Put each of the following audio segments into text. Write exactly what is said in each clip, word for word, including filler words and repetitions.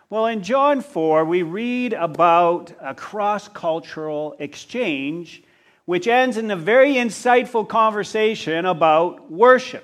Well, in John four, we read about a cross-cultural exchange, which ends in a very insightful conversation about worship.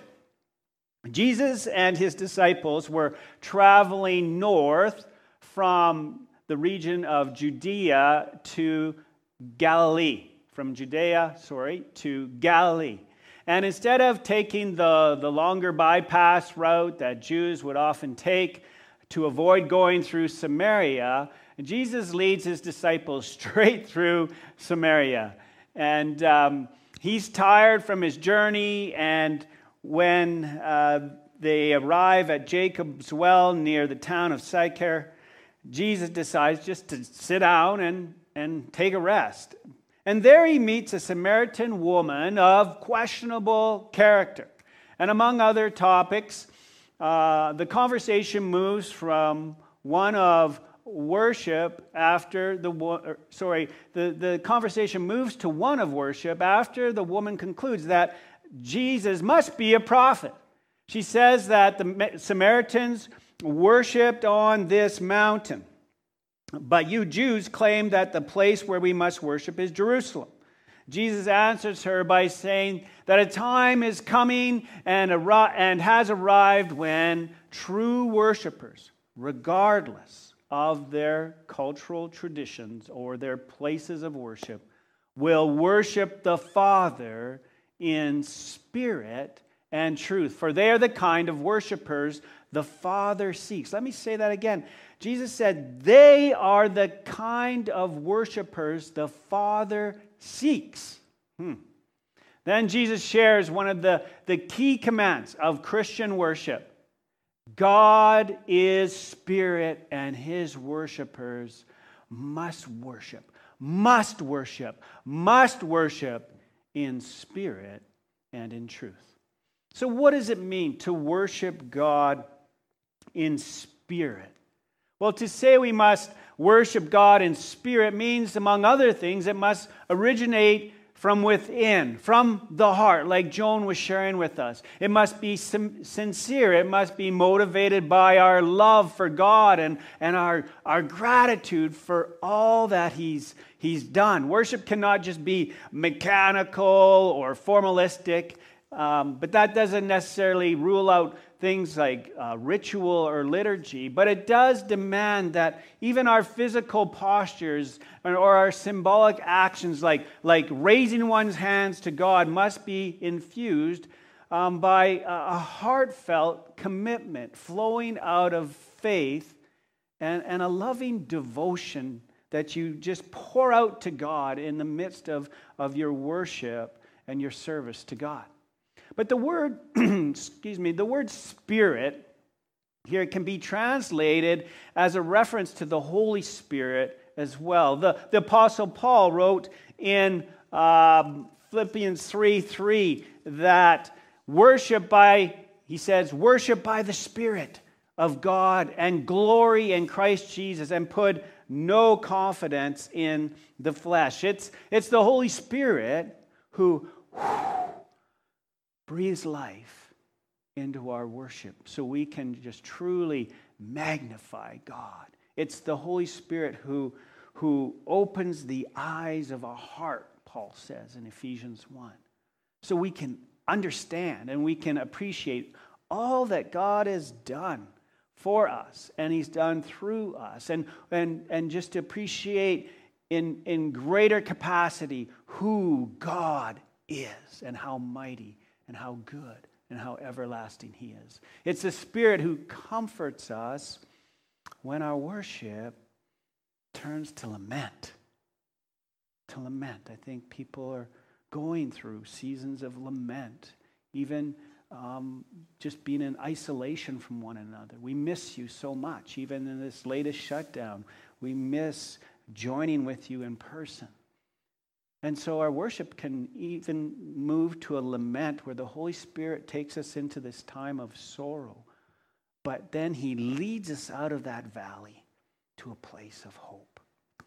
Jesus and his disciples were traveling north from the region of Judea to Galilee. From Judea, sorry, to Galilee. And instead of taking the, the longer bypass route that Jews would often take to avoid going through Samaria, Jesus leads his disciples straight through Samaria. And um, he's tired from his journey, and when uh, they arrive at Jacob's well near the town of Sychar, Jesus decides just to sit down and, and take a rest. And there he meets a Samaritan woman of questionable character. And among other topics, uh, the conversation moves from one of worship after the sorry, the, the conversation moves to one of worship after the woman concludes that Jesus must be a prophet. She says that the Samaritans worshipped on this mountain, but you Jews claim that the place where we must worship is Jerusalem. Jesus answers her by saying that a time is coming and, ar- and has arrived when true worshipers, regardless of their cultural traditions or their places of worship, will worship the Father in spirit and truth. For they are the kind of worshipers the Father seeks. Let me say that again. Jesus said, they are the kind of worshipers the Father seeks. Hmm. Then Jesus shares one of the, the key commands of Christian worship. God is spirit, and his worshipers must worship, must worship, must worship in spirit and in truth. So what does it mean to worship God in spirit? Well, to say we must worship God in spirit means, among other things, it must originate from within, from the heart, like Joan was sharing with us. It must be sim- sincere. It must be motivated by our love for God and, and our, our gratitude for all that He's, He's done. Worship cannot just be mechanical or formalistic, um, but that doesn't necessarily rule out things like uh, ritual or liturgy, but it does demand that even our physical postures or, or our symbolic actions like, like raising one's hands to God must be infused um, by a, a heartfelt commitment flowing out of faith and, and a loving devotion that you just pour out to God in the midst of, of your worship and your service to God. But the word, excuse me, the word spirit here can be translated as a reference to the Holy Spirit as well. The, the Apostle Paul wrote in um, Philippians three three that worship by, he says, worship by the Spirit of God and glory in Christ Jesus, and put no confidence in the flesh. It's, it's the Holy Spirit who breathes life into our worship so we can just truly magnify God. It's the Holy Spirit who, who opens the eyes of our heart, Paul says in Ephesians one, so we can understand and we can appreciate all that God has done for us and He's done through us, and, and, and just to appreciate in, in greater capacity who God is and how mighty and how good and how everlasting He is. It's the Spirit who comforts us when our worship turns to lament. To lament. I think people are going through seasons of lament, even um, just being in isolation from one another. We miss you so much. Even in this latest shutdown, we miss joining with you in person. And so our worship can even move to a lament where the Holy Spirit takes us into this time of sorrow. But then He leads us out of that valley to a place of hope.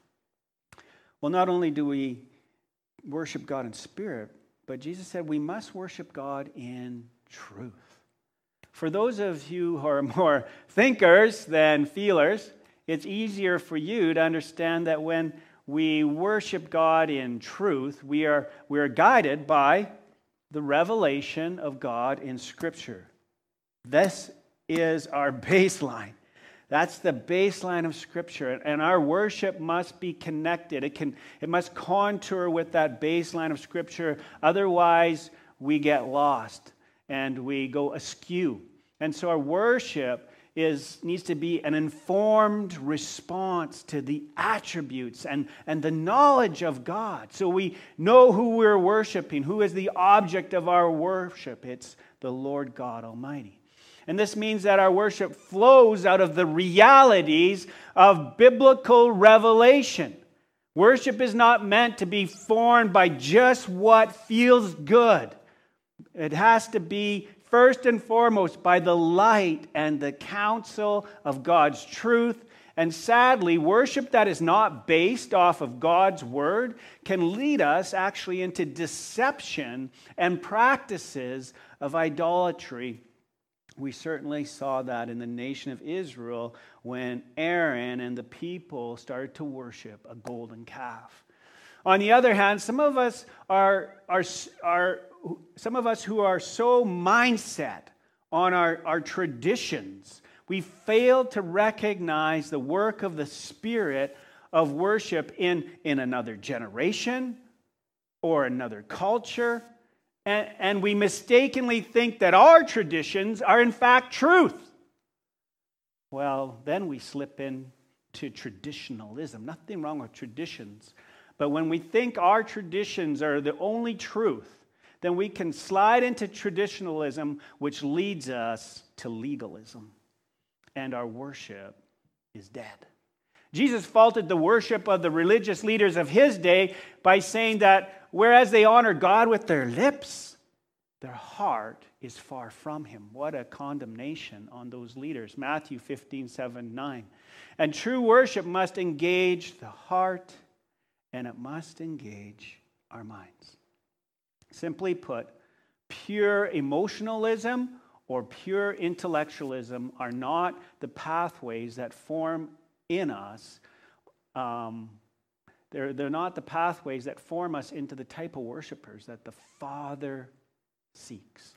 Well, not only do we worship God in spirit, but Jesus said we must worship God in truth. For those of you who are more thinkers than feelers, it's easier for you to understand that when we worship God in truth, we are, we are guided by the revelation of God in Scripture. This is our baseline. That's the baseline of Scripture. And our worship must be connected. It can, it must contour with that baseline of Scripture. Otherwise, we get lost and we go askew. And so our worship is needs to be an informed response to the attributes and, and the knowledge of God. So we know who we're worshiping, who is the object of our worship. It's the Lord God Almighty. And this means that our worship flows out of the realities of biblical revelation. Worship is not meant to be formed by just what feels good. It has to be first and foremost by the light and the counsel of God's truth. And sadly, worship that is not based off of God's word can lead us actually into deception and practices of idolatry. We certainly saw that in the nation of Israel when Aaron and the people started to worship a golden calf. On the other hand, some of us are, are, are some of us who are so mindset on our, our traditions, we fail to recognize the work of the Spirit of worship in, in another generation or another culture. And, and we mistakenly think that our traditions are in fact truth. Well, then we slip into traditionalism. Nothing wrong with traditions. But when we think our traditions are the only truth, then we can slide into traditionalism, which leads us to legalism. And our worship is dead. Jesus faulted the worship of the religious leaders of his day by saying that whereas they honor God with their lips, their heart is far from him. What a condemnation on those leaders. Matthew fifteen, seven, nine. And true worship must engage the heart, and it must engage our minds. Simply put, pure emotionalism or pure intellectualism are not the pathways that form in us. Um, they're, they're not the pathways that form us into the type of worshipers that the Father seeks.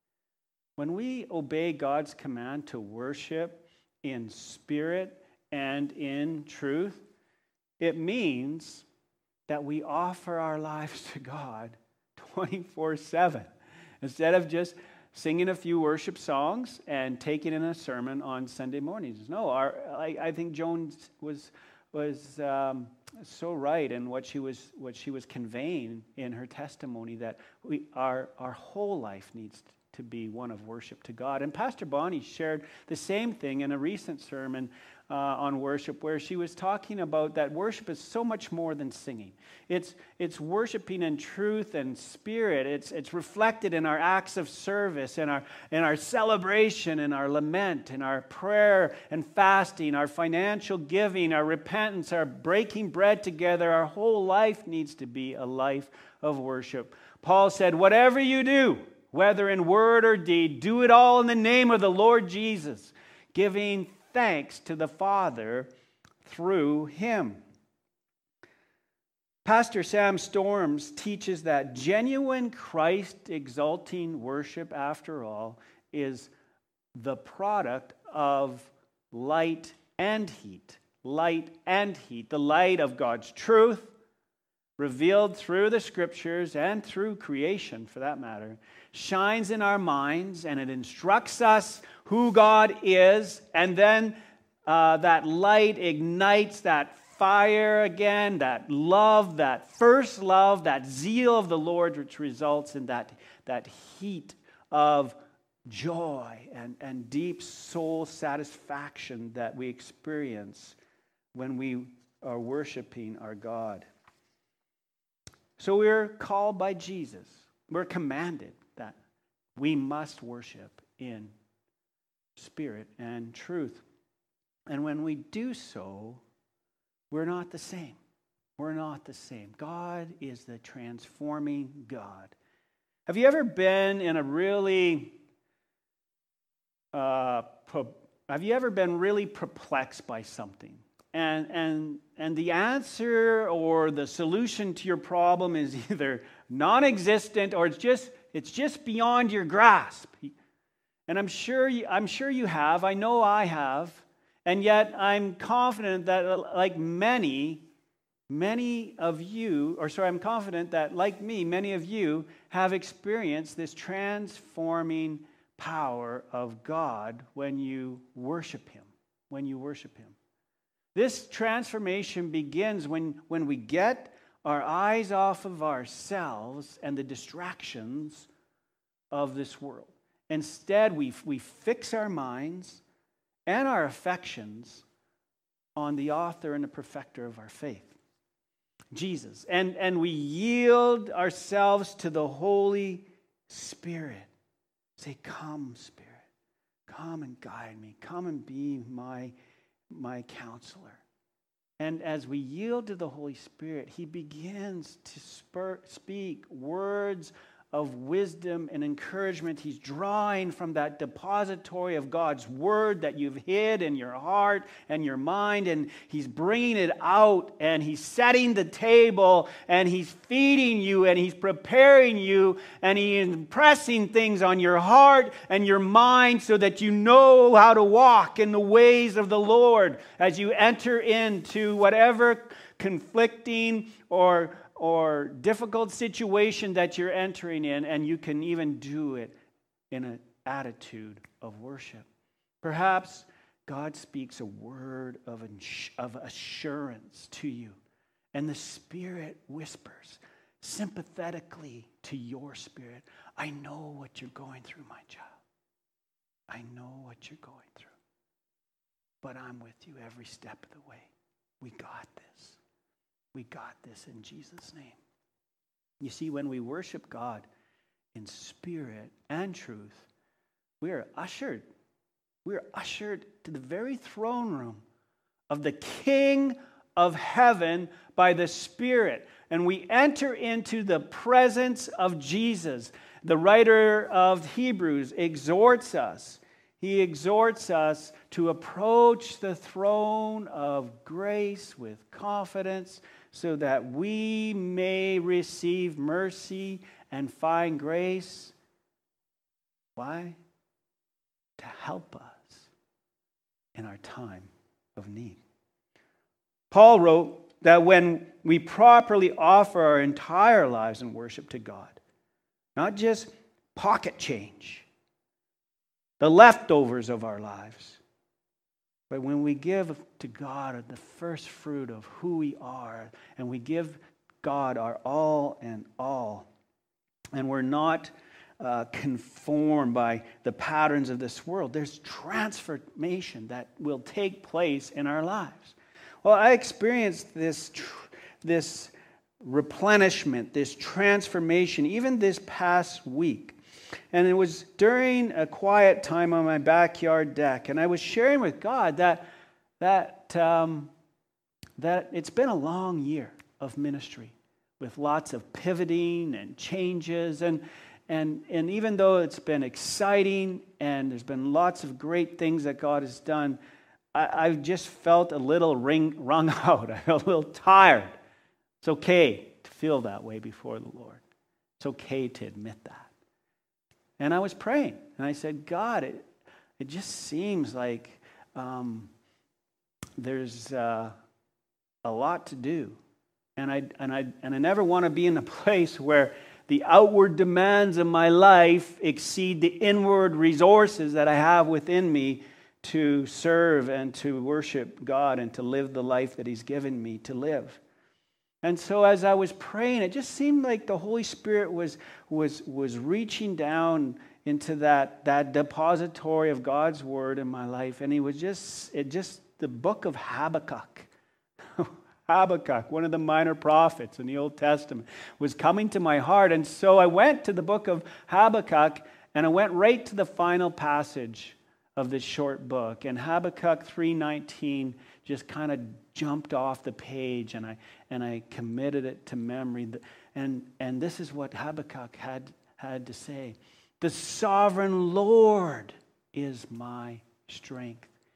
When we obey God's command to worship in spirit and in truth, it means that we offer our lives to God twenty-four seven. Instead of just singing a few worship songs and taking in a sermon on Sunday mornings. No, our, I, I think Joan was was um, so right in what she was what she was conveying in her testimony, that we our our whole life needs to be one of worship to God. And Pastor Bonnie shared the same thing in a recent sermon uh, on worship, where she was talking about that worship is so much more than singing. It's it's worshiping in truth and spirit. It's it's reflected in our acts of service, in our in our celebration, in our lament, in our prayer and fasting, our financial giving, our repentance, our breaking bread together. Our whole life needs to be a life of worship. Paul said, "Whatever you do, whether in word or deed, do it all in the name of the Lord Jesus, giving thanks to the Father through him." Pastor Sam Storms teaches that genuine Christ-exalting worship, after all, is the product of light and heat. Light and heat. The light of God's truth, revealed through the Scriptures and through creation, for that matter, shines in our minds, and it instructs us who God is, and then uh, that light ignites that fire again, that love, that first love, that zeal of the Lord, which results in that, that heat of joy and, and deep soul satisfaction that we experience when we are worshiping our God. So we're called by Jesus. We're commanded that we must worship in spirit and truth. And when we do so, we're not the same. We're not the same. God is the transforming God. Have you ever been in a really uh, pro- Have you ever been really perplexed by something? And, and, and the answer or the solution to your problem is either non-existent or it's just, it's just beyond your grasp. And I'm sure, you, I'm sure you have. I know I have. And yet I'm confident that like many, many of you, or sorry, I'm confident that like me, many of you have experienced this transforming power of God when you worship Him, when you worship Him. This transformation begins when, when we get our eyes off of ourselves and the distractions of this world. Instead, we, we fix our minds and our affections on the author and the perfecter of our faith, Jesus. And, and we yield ourselves to the Holy Spirit. Say, come, Spirit. Come and guide me. Come and be my, my counselor. And as we yield to the Holy Spirit, He begins to spur, speak words of wisdom and encouragement. He's drawing from that depository of God's Word that you've hid in your heart and your mind, and He's bringing it out, and He's setting the table, and He's feeding you, and He's preparing you, and He's impressing things on your heart and your mind so that you know how to walk in the ways of the Lord as you enter into whatever conflicting or or difficult situation that you're entering in, and you can even do it in an attitude of worship. Perhaps God speaks a word of, of assurance to you, and the Spirit whispers sympathetically to your spirit, I know what you're going through, my child. I know what you're going through. But I'm with you every step of the way. We got this. We got this in Jesus' name. You see, when we worship God in spirit and truth, we are ushered. We are ushered to the very throne room of the King of heaven by the Spirit. And we enter into the presence of Jesus. The writer of Hebrews exhorts us. He exhorts us to approach the throne of grace with confidence, so that we may receive mercy and find grace. Why? To help us in our time of need. Paul wrote that when we properly offer our entire lives in worship to God, not just pocket change, the leftovers of our lives, but when we give to God the first fruit of who we are, and we give God our all and all, and we're not uh, conformed by the patterns of this world, there's transformation that will take place in our lives. Well, I experienced this, tr- this replenishment, this transformation, even this past week. And it was during a quiet time on my backyard deck, and I was sharing with God that that um, that it's been a long year of ministry with lots of pivoting and changes, and and and even though it's been exciting and there's been lots of great things that God has done, I, I've just felt a little ring, wrung out. I felt a little tired. It's okay to feel that way before the Lord. It's okay to admit that. And I was praying, and I said, God, it, it just seems like um, there's uh, a lot to do. And I, and, I, and I never want to be in a place where the outward demands of my life exceed the inward resources that I have within me to serve and to worship God and to live the life that He's given me to live. And so as I was praying, it just seemed like the Holy Spirit was, was, was reaching down into that, that depository of God's Word in my life. And He was just, it just, the book of Habakkuk, Habakkuk, one of the minor prophets in the Old Testament, was coming to my heart. And so I went to the book of Habakkuk, and I went right to the final passage of this short book. And Habakkuk three nineteen just kind of jumped off the page, and I and I committed it to memory. And and this is what Habakkuk had had to say: "The sovereign Lord is my strength.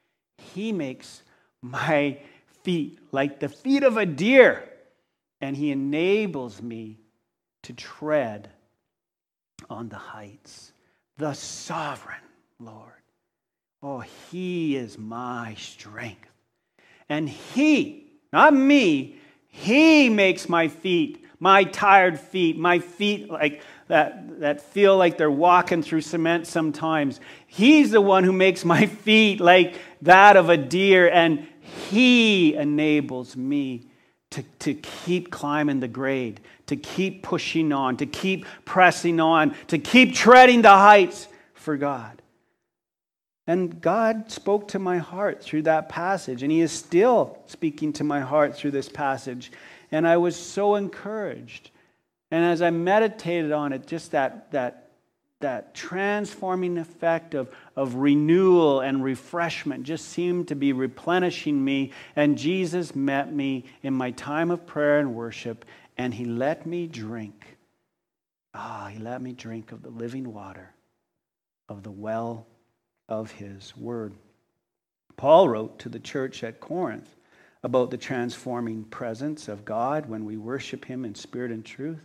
He makes my feet like the feet of a deer, and He enables me to tread on the heights. The sovereign Lord. Oh, He is my strength. And He, not me, He makes my feet, my tired feet, my feet like that, that feel like they're walking through cement sometimes. He's the one who makes my feet like that of a deer, and He enables me to, to keep climbing the grade, to keep pushing on, to keep pressing on, to keep treading the heights for God. And God spoke to my heart through that passage, and He is still speaking to my heart through this passage. And I was so encouraged. And as I meditated on it, just that, that, that transforming effect of, of renewal and refreshment just seemed to be replenishing me. And Jesus met me in my time of prayer and worship, and He let me drink. Ah, He let me drink of the living water, of the well of His word. Paul wrote to the church at Corinth about the transforming presence of God when we worship Him in spirit and truth,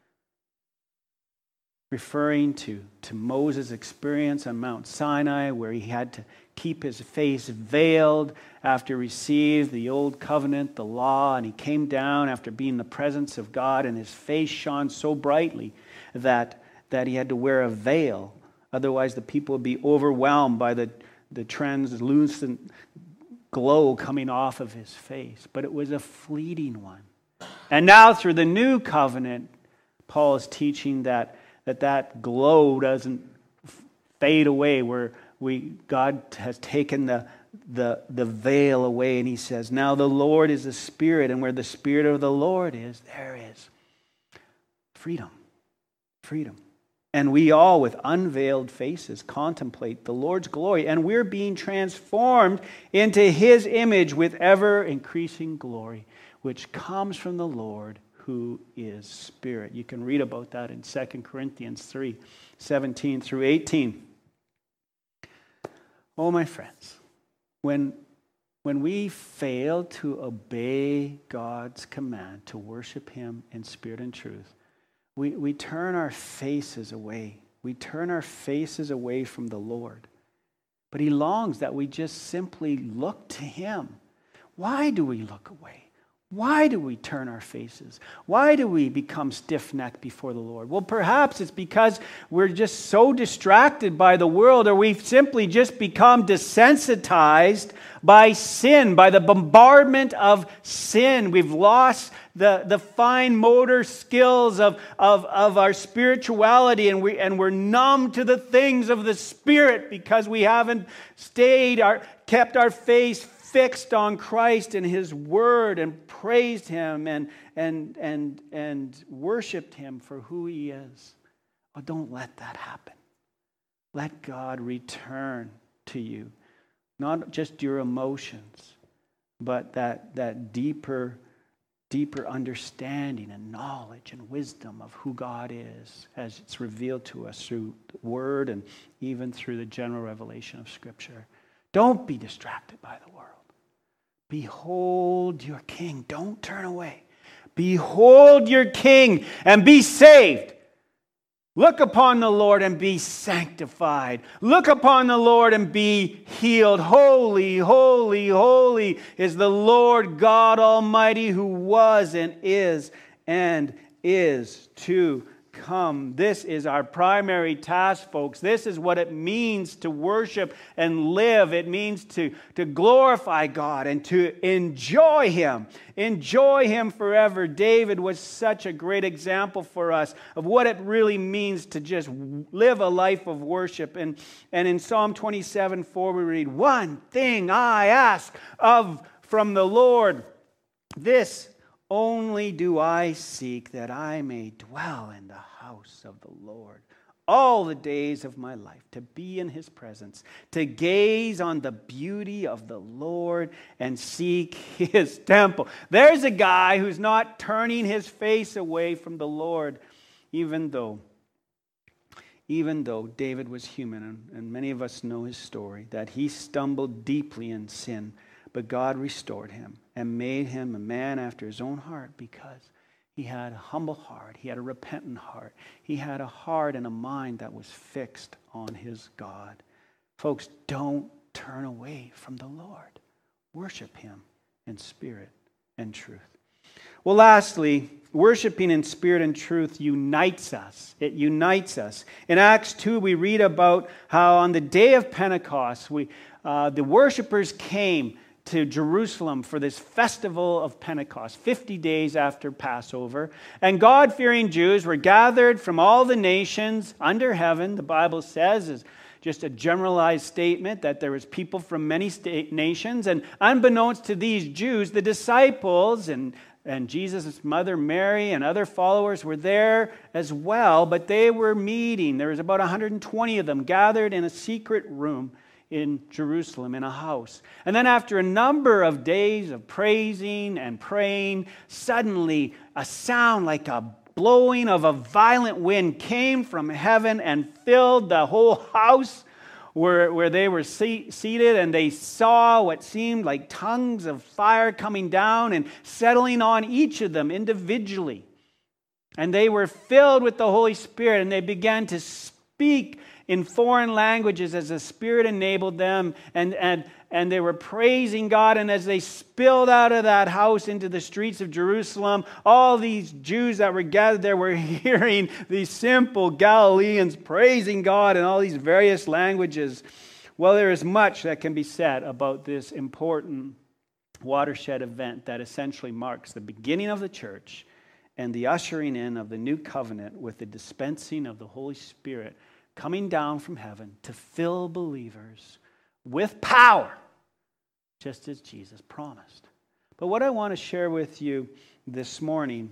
referring to, to Moses' experience on Mount Sinai, where he had to keep his face veiled after he received the old covenant, the law, and he came down after being in the presence of God, and his face shone so brightly that, that he had to wear a veil. Otherwise, the people would be overwhelmed by the, the translucent glow coming off of his face. But it was a fleeting one. And now, through the new covenant, Paul is teaching that that, that glow doesn't fade away, where we God has taken the, the, the veil away, and He says, now the Lord is the Spirit, and where the Spirit of the Lord is, there is freedom. Freedom. And we all, with unveiled faces, contemplate the Lord's glory, and we're being transformed into His image with ever-increasing glory, which comes from the Lord, who is Spirit. You can read about that in Second Corinthians three, seventeen through eighteen. Oh, my friends, when, when we fail to obey God's command to worship Him in spirit and truth, We, we turn our faces away. We turn our faces away from the Lord. But He longs that we just simply look to Him. Why do we look away? Why do we turn our faces? Why do we become stiff-necked before the Lord? Well, perhaps it's because we're just so distracted by the world, or we've simply just become desensitized by sin, by the bombardment of sin. We've lost the, the fine motor skills of, of, of our spirituality, and, we, and we're numb to the things of the Spirit because we haven't stayed, our, kept our face fixed on Christ and His Word, and praised Him and, and, and, and worshiped Him for who He is. Oh, don't let that happen. Let God return to you, not just your emotions, but that, that deeper, deeper understanding and knowledge and wisdom of who God is as it's revealed to us through the Word and even through the general revelation of Scripture. Don't be distracted by the world. Behold your King. Don't turn away. Behold your King and be saved. Look upon the Lord and be sanctified. Look upon the Lord and be healed. Holy, holy, holy is the Lord God Almighty, who was and is and is to come. This is our primary task, folks. This is what it means to worship and live. It means to, to glorify God and to enjoy Him. Enjoy Him forever. David was such a great example for us of what it really means to just live a life of worship. And, and in Psalm twenty-seven four we read, one thing I ask of from the Lord, this only do I seek, that I may dwell in the house of the Lord all the days of my life, to be in His presence, to gaze on the beauty of the Lord and seek His temple. There's a guy who's not turning his face away from the Lord, even though, even though David was human, and, and many of us know his story, that he stumbled deeply in sin, but God restored him and made him a man after his own heart because he had a humble heart. He had a repentant heart. He had a heart and a mind that was fixed on his God. Folks, don't turn away from the Lord. Worship him in spirit and truth. Well, lastly, worshiping in spirit and truth unites us. It unites us. In Acts two, we read about how on the day of Pentecost, we, uh, the worshipers came to Jerusalem for this festival of Pentecost, fifty days after Passover. And God-fearing Jews were gathered from all the nations under heaven, the Bible says, is just a generalized statement that there was people from many state nations. And unbeknownst to these Jews, the disciples and, and Jesus' mother Mary and other followers were there as well, but they were meeting. There was about one hundred twenty of them gathered in a secret room in Jerusalem, in a house. And then after a number of days of praising and praying, suddenly a sound like a blowing of a violent wind came from heaven and filled the whole house where, where they were se- seated, and they saw what seemed like tongues of fire coming down and settling on each of them individually. And they were filled with the Holy Spirit, and they began to speak in foreign languages as the Spirit enabled them, and, and, and they were praising God. And as they spilled out of that house into the streets of Jerusalem, all these Jews that were gathered there were hearing these simple Galileans praising God in all these various languages. Well, there is much that can be said about this important watershed event that essentially marks the beginning of the church and the ushering in of the new covenant with the dispensing of the Holy Spirit coming down from heaven to fill believers with power, just as Jesus promised. But what I want to share with you this morning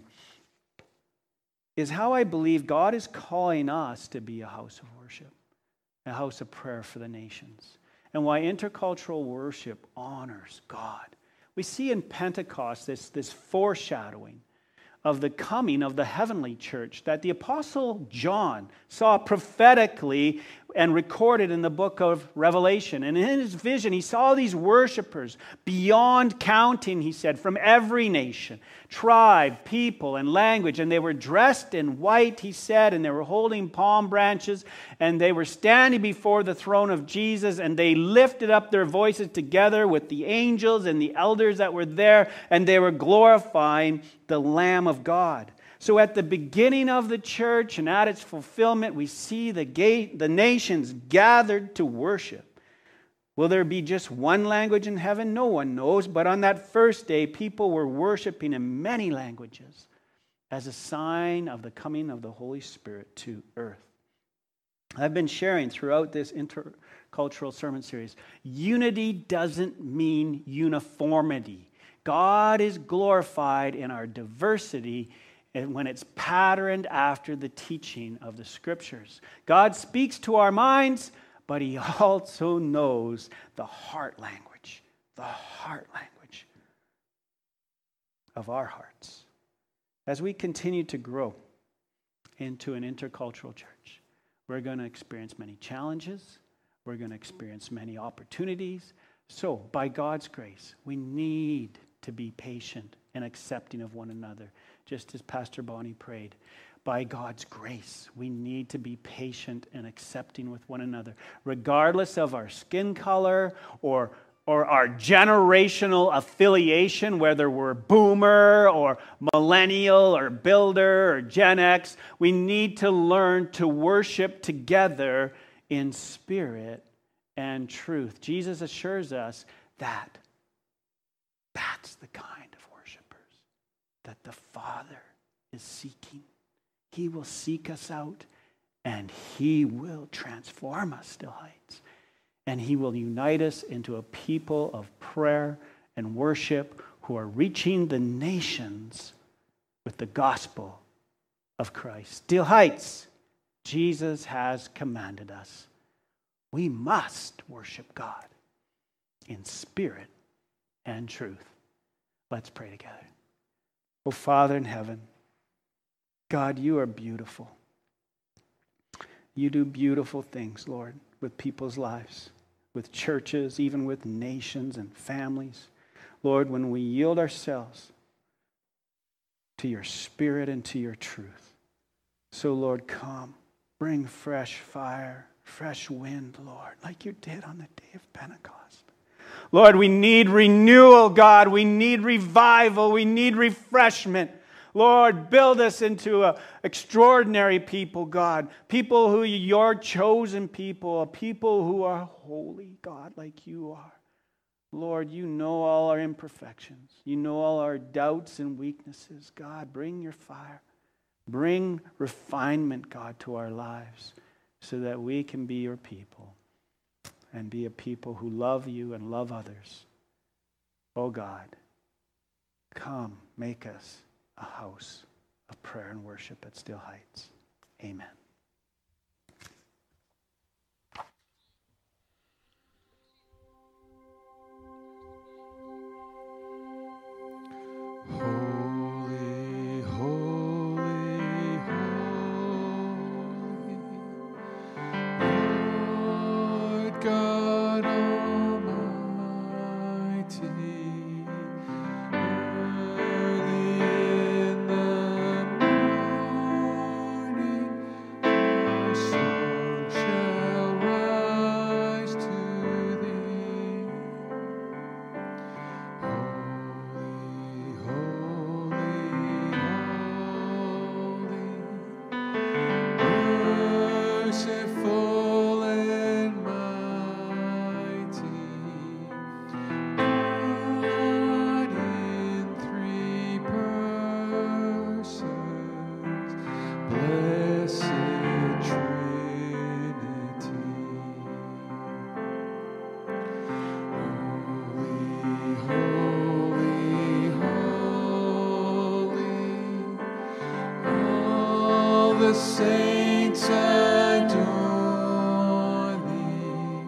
is how I believe God is calling us to be a house of worship, a house of prayer for the nations, and why intercultural worship honors God. We see in Pentecost this, this foreshadowing of the coming of the heavenly church that the Apostle John saw prophetically and recorded in the book of Revelation. And in his vision, he saw these worshipers beyond counting, he said, from every nation, tribe, people, and language. And they were dressed in white, he said, and they were holding palm branches, and they were standing before the throne of Jesus, and they lifted up their voices together with the angels and the elders that were there, and they were glorifying the Lamb of God. So at the beginning of the church and at its fulfillment, we see the, gate, the nations gathered to worship. Will there be just one language in heaven? No one knows. But on that first day, people were worshiping in many languages as a sign of the coming of the Holy Spirit to earth. I've been sharing throughout this intercultural sermon series, unity doesn't mean uniformity. God is glorified in our diversity and when it's patterned after the teaching of the Scriptures. God speaks to our minds, but He also knows the heart language, the heart language of our hearts. As we continue to grow into an intercultural church, we're going to experience many challenges. We're going to experience many opportunities. So, by God's grace, we need to be patient and accepting of one another, just as Pastor Bonnie prayed. By God's grace, we need to be patient and accepting with one another, regardless of our skin color or, or our generational affiliation, whether we're boomer or millennial or builder or Gen X. We need to learn to worship together in spirit and truth. Jesus assures us that that's the kind of worshipers that the Father is seeking. He will seek us out, and He will transform us, Still Heights. And He will unite us into a people of prayer and worship who are reaching the nations with the gospel of Christ. Still Heights, Jesus has commanded us. We must worship God in spirit and truth. Let's pray together. Oh, Father in heaven, God, You are beautiful. You do beautiful things, Lord, with people's lives, with churches, even with nations and families. Lord, when we yield ourselves to your Spirit and to your truth. So, Lord, come, bring fresh fire, fresh wind, Lord, like you did on the day of Pentecost. Lord, we need renewal, God. We need revival. We need refreshment. Lord, build us into an extraordinary people, God. People who are your chosen people, a people who are holy, God, like you are. Lord, you know all our imperfections. You know all our doubts and weaknesses. God, bring your fire. Bring refinement, God, to our lives so that we can be your people and be a people who love you and love others. Oh, God, come, make us a house of prayer and worship at Still Heights. Amen. Holy, holy, holy, Lord God Almighty. Early in the morning, our song shall rise to thee. Holy, holy, holy, merciful and mighty, God in three persons, blessed Trinity. Holy, holy, holy, all the saints adore thee,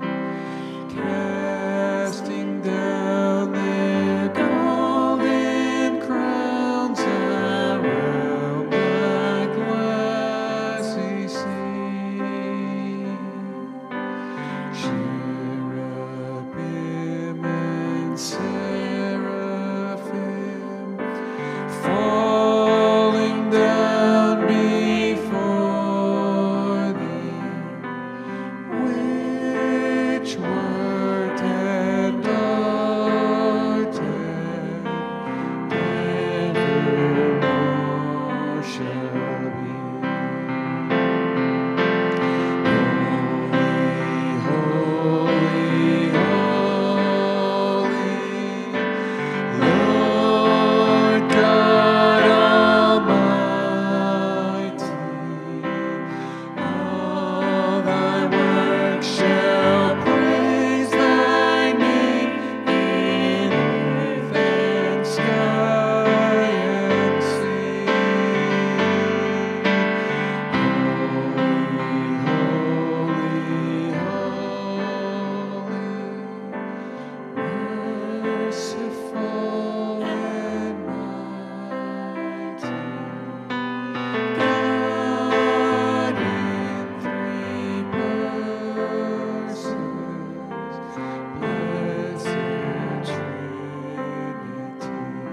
casting down their golden crowns around thy glassy sea. Cherubim and seraphim falling down before thee, which wert and art and evermore shall be. Holy, holy, Lord God Almighty, all thy works shall praise thy name in earth and sky and sea. Merciful and mighty, God in three persons, blessed Trinity.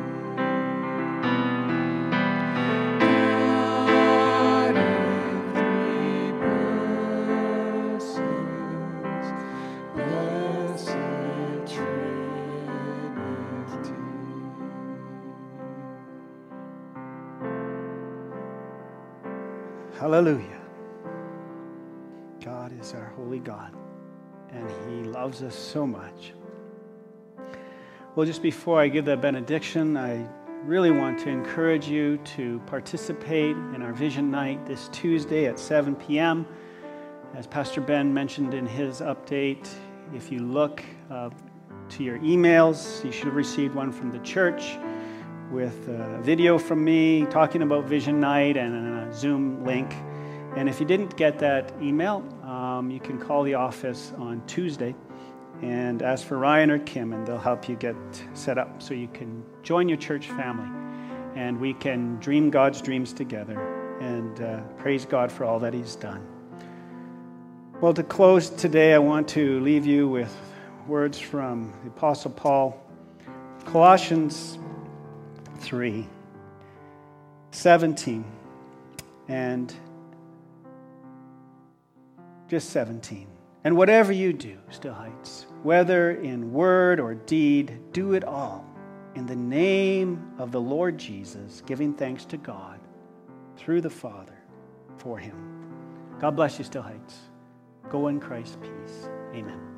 God in three persons, blessed Trinity. Hallelujah. God is our holy God, and he loves us so much. Well, just before I give the benediction, I really want to encourage you to participate in our Vision Night this Tuesday at seven p.m. As Pastor Ben mentioned in his update, if you look uh, to your emails, you should have received one from the church with a video from me talking about Vision Night and a Zoom link. And if you didn't get that email, um, you can call the office on Tuesday and ask for Ryan or Kim, and they'll help you get set up so you can join your church family and we can dream God's dreams together and uh, praise God for all that he's done. Well, to close today, I want to leave you with words from the Apostle Paul, Colossians three, seventeen, and just seventeen. And whatever you do, Still Heights, whether in word or deed, do it all in the name of the Lord Jesus, giving thanks to God through the Father for him. God bless you, Still Heights. Go in Christ's peace. Amen.